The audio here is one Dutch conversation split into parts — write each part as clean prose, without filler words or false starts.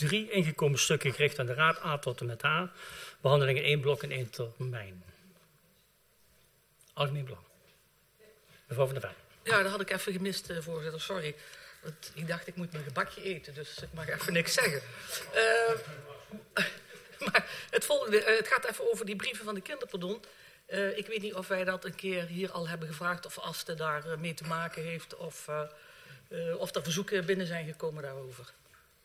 3 ingekomen stukken gericht aan de Raad A tot en met H. Behandeling in 1 blok in 1 termijn. Algemeen belang. Mevrouw van der Ven. Ja, dat had ik even gemist, voorzitter. Sorry. Want ik dacht, ik moet mijn gebakje eten, dus ik mag even niks zeggen. Maar het gaat even over die brieven van de kinderpardon. Ik weet niet of wij dat een keer hier al hebben gevraagd, of Aste daar mee te maken heeft, of er verzoeken binnen zijn gekomen daarover.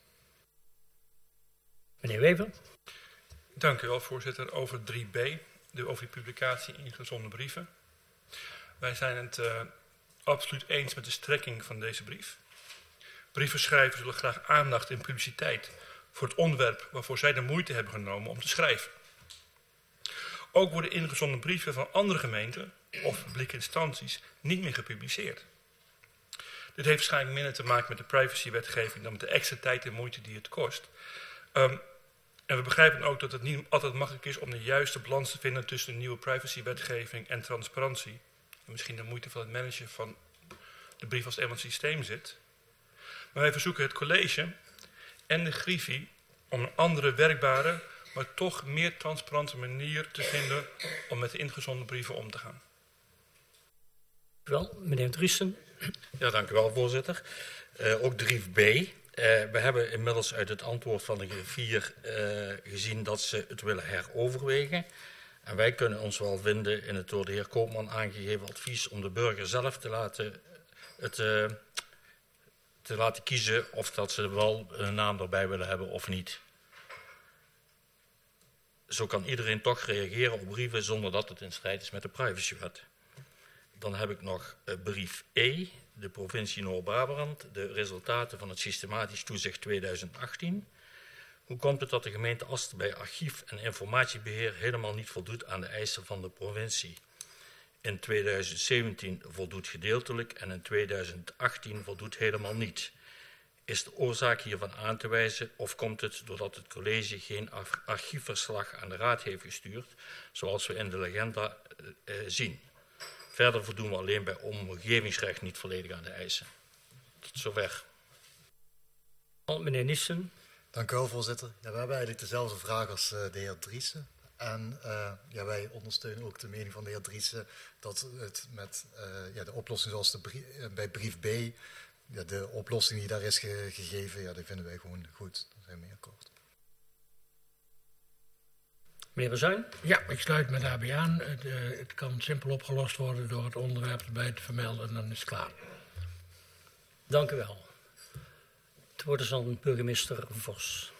Meneer Wever. Dank u wel, voorzitter. Over 3b, over die publicatie ingezonden brieven. Wij zijn het absoluut eens met de strekking van deze brief. Brievenschrijvers willen graag aandacht en publiciteit voor het onderwerp waarvoor zij de moeite hebben genomen om te schrijven. Ook worden ingezonden brieven van andere gemeenten of publieke instanties niet meer gepubliceerd. Dit heeft waarschijnlijk minder te maken met de privacywetgeving dan met de extra tijd en moeite die het kost. En we begrijpen ook dat het niet altijd makkelijk is om de juiste balans te vinden tussen de nieuwe privacywetgeving en transparantie. En misschien de moeite van het managen van de brief als het eenmaal in het systeem zit. Maar wij verzoeken het college en de Griffie om een andere werkbare, maar toch meer transparante manier te vinden om met de ingezonden brieven om te gaan. Wel, meneer Driessen. Ja, dank u wel, voorzitter. Ook 3b. We hebben inmiddels uit het antwoord van de griffier gezien dat ze het willen heroverwegen. En wij kunnen ons wel vinden in het door de heer Koopman aangegeven advies om de burger zelf te laten kiezen of dat ze wel een naam erbij willen hebben of niet. Zo kan iedereen toch reageren op brieven zonder dat het in strijd is met de privacywet. Dan heb ik nog brief E, de provincie Noord-Brabant, de resultaten van het systematisch toezicht 2018. Hoe komt het dat de gemeente Ast bij archief- en informatiebeheer helemaal niet voldoet aan de eisen van de provincie? In 2017 voldoet gedeeltelijk en in 2018 voldoet helemaal niet. Is de oorzaak hiervan aan te wijzen of komt het doordat het college geen archiefverslag aan de raad heeft gestuurd, zoals we in de legenda zien? Verder voldoen we alleen bij omgevingsrecht niet volledig aan de eisen. Tot zover. Meneer Nissen. Dank u wel, voorzitter. Ja, we hebben eigenlijk dezelfde vraag als de heer Driessen. En wij ondersteunen ook de mening van de heer Driessen dat het met de oplossing zoals bij brief B, de oplossing die daar is gegeven, die vinden wij gewoon goed. Daar zijn we mee akkoord. Meneer Verzuin. Ja, ik sluit me daarbij aan. Het kan simpel opgelost worden door het onderwerp erbij te vermelden en dan is het klaar. Dank u wel. Het woord is aan burgemeester Vos.